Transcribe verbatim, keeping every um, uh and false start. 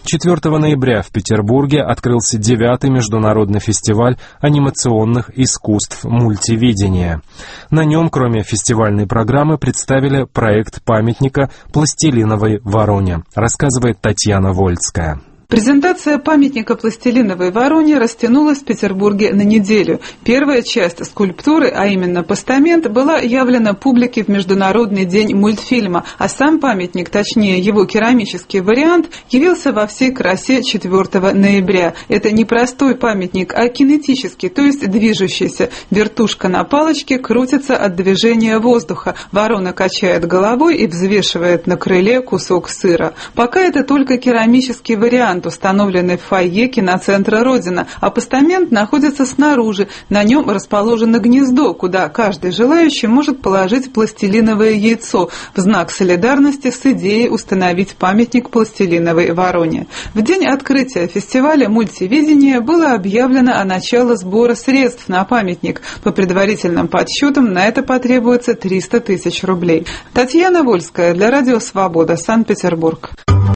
четвёртого ноября в Петербурге открылся девятый международный фестиваль анимационных искусств мультивидения. На нем, кроме фестивальной программы, представили проект памятника «Пластилиновой вороне», рассказывает Татьяна Вольская. Презентация памятника «Пластилиновой вороне» растянулась в Петербурге на неделю. Первая часть скульптуры, а именно постамент, была явлена публике в Международный день мультфильма, а сам памятник, точнее его керамический вариант, явился во всей красе четвёртого ноября. Это не простой памятник, а кинетический, то есть движущийся. Вертушка на палочке крутится от движения воздуха. Ворона качает головой и взвешивает на крыле кусок сыра. Пока это только керамический вариант, установленный в фойе киноцентра «Родина», а постамент находится снаружи. На нем расположено гнездо, куда каждый желающий может положить пластилиновое яйцо в знак солидарности с идеей установить памятник пластилиновой вороне. В день открытия фестиваля мультивидения было объявлено о начале сбора средств на памятник. По предварительным подсчетам на это потребуется триста тысяч рублей. Татьяна Вольская для Радио Свобода, Санкт-Петербург.